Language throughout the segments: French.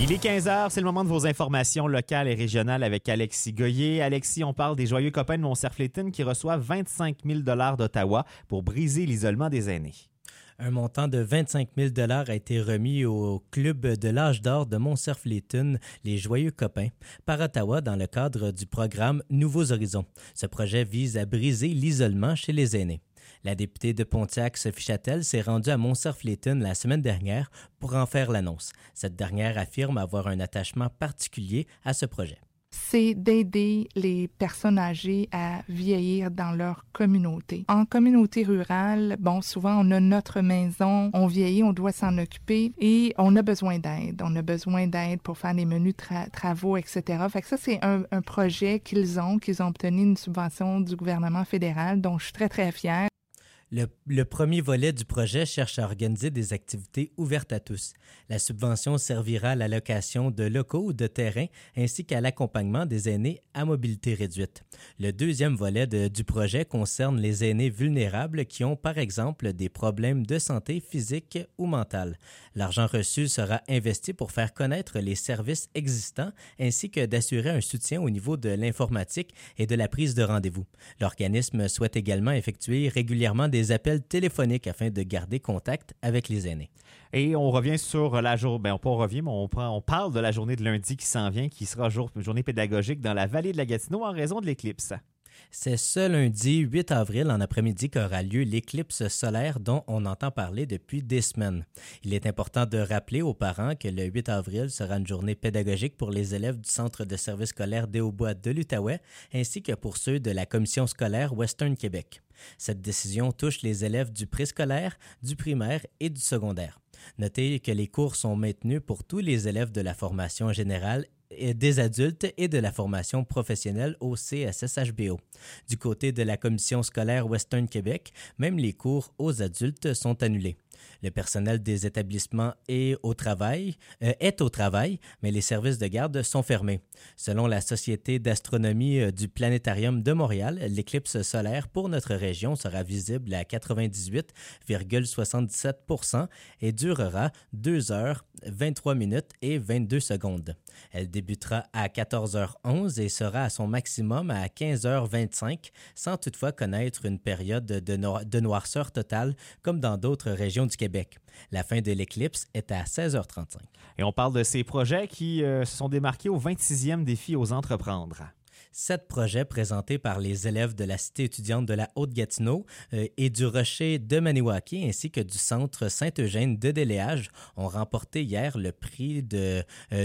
Il est 15 heures, c'est le moment de vos informations locales et régionales avec Alexis Goyer. Alexis, on parle des joyeux copains de Montserf-Létine qui reçoivent 25 000 $ d'Ottawa pour briser l'isolement des aînés. Un montant de 25 000 $ a été remis au Club de l'âge d'or de Montserf-Létine, les Joyeux Copains, par Ottawa dans le cadre du programme Nouveaux Horizons. Ce projet vise à briser l'isolement chez les aînés. La députée de Pontiac, Sophie Châtel, s'est rendue à Montserf-Létine la semaine dernière pour en faire l'annonce. Cette dernière affirme avoir un attachement particulier à ce projet. C'est d'aider les personnes âgées à vieillir dans leur communauté. En communauté rurale, souvent on a notre maison, on vieillit, on doit s'en occuper et on a besoin d'aide. On a besoin d'aide pour faire les menus travaux, etc. Fait que ça, c'est un projet qu'ils ont obtenu une subvention du gouvernement fédéral dont je suis très, très fière. Le premier volet du projet cherche à organiser des activités ouvertes à tous. La subvention servira à la location de locaux ou de terrains ainsi qu'à l'accompagnement des aînés à mobilité réduite. Le deuxième volet du projet concerne les aînés vulnérables qui ont, par exemple, des problèmes de santé physique ou mentale. L'argent reçu sera investi pour faire connaître les services existants ainsi que d'assurer un soutien au niveau de l'informatique et de la prise de rendez-vous. L'organisme souhaite également effectuer régulièrement des appels téléphoniques afin de garder contact avec les aînés. Et on revient sur la journée, on parle de la journée de lundi qui s'en vient, qui sera journée pédagogique dans la vallée de la Gatineau en raison de l'éclipse. C'est ce lundi 8 avril en après-midi qu'aura lieu l'éclipse solaire dont on entend parler depuis des semaines. Il est important de rappeler aux parents que le 8 avril sera une journée pédagogique pour les élèves du Centre de services scolaires des Hauts-Bois de l'Outaouais ainsi que pour ceux de la Commission scolaire Western Québec. Cette décision touche les élèves du préscolaire, du primaire et du secondaire. Notez que les cours sont maintenus pour tous les élèves de la formation générale des adultes et de la formation professionnelle au CSSHBO. Du côté de la Commission scolaire Western Québec, même les cours aux adultes sont annulés. Le personnel des établissements est au travail, mais les services de garde sont fermés. Selon la Société d'astronomie du Planétarium de Montréal, l'éclipse solaire pour notre région sera visible à 98,77 % et durera 2 heures, 23 minutes et 22 secondes. Elle débutera à 14h11 et sera à son maximum à 15h25, sans toutefois connaître une période de noirceur totale comme dans d'autres régions du Québec. La fin de l'éclipse est à 16h35. Et on parle de ces projets qui se sont démarqués au 26e défi aux entreprendre. 7 projets présentés par les élèves de la Cité étudiante de la Haute-Gatineau et du Rocher de Maniwaki ainsi que du Centre Saint-Eugène de Déléage ont remporté hier le prix du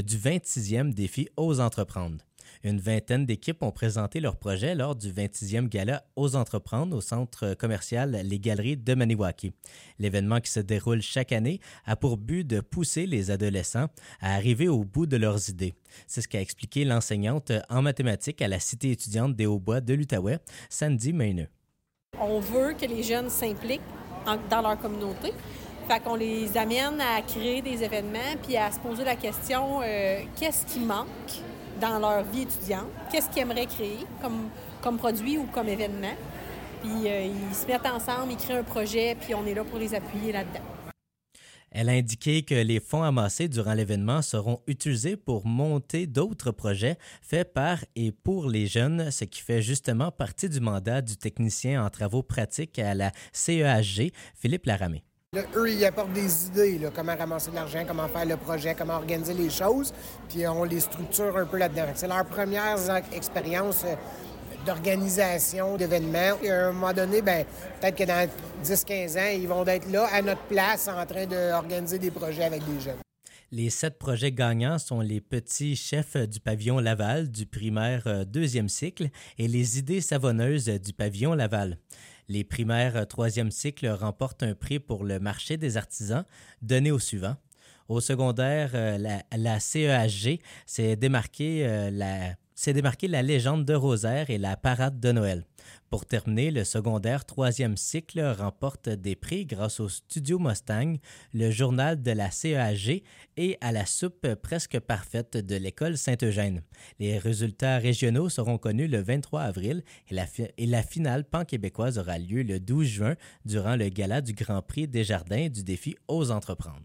26e défi aux entreprendre. Une vingtaine d'équipes ont présenté leurs projets lors du 26e gala aux entreprendre au centre commercial Les Galeries de Maniwaki. L'événement qui se déroule chaque année a pour but de pousser les adolescents à arriver au bout de leurs idées. C'est ce qu'a expliqué l'enseignante en mathématiques à la Cité étudiante des Hauts-Bois de l'Outaouais, Sandy Mayneux. On veut que les jeunes s'impliquent dans leur communauté. Fait qu'on les amène à créer des événements puis à se poser la question qu'est-ce qui manque dans leur vie étudiante, qu'est-ce qu'ils aimeraient créer comme produit ou comme événement. Puis ils se mettent ensemble, ils créent un projet, puis on est là pour les appuyer là-dedans. Elle a indiqué que les fonds amassés durant l'événement seront utilisés pour monter d'autres projets faits par et pour les jeunes, ce qui fait justement partie du mandat du technicien en travaux pratiques à la CEHG, Philippe Laramé. Là, eux, ils apportent des idées, là, comment ramasser de l'argent, comment faire le projet, comment organiser les choses, puis on les structure un peu là-dedans. C'est leur première expérience d'organisation d'événements. Et à un moment donné, peut-être que dans 10-15 ans, ils vont être là, à notre place, en train d'organiser des projets avec des jeunes. Les 7 projets gagnants sont les petits chefs du pavillon Laval du primaire 2e cycle et les idées savonneuses du pavillon Laval. Les primaires 3e cycle remportent un prix pour le marché des artisans donné au suivant. Au secondaire, la CEHG s'est démarquée la légende de Rosaire et la parade de Noël. Pour terminer, le secondaire 3e cycle remporte des prix grâce au Studio Mustang, le journal de la CEHG et à la soupe presque parfaite de l'école Saint-Eugène. Les résultats régionaux seront connus le 23 avril et la finale pan-québécoise aura lieu le 12 juin durant le gala du Grand Prix Desjardins du défi Ose entreprendre.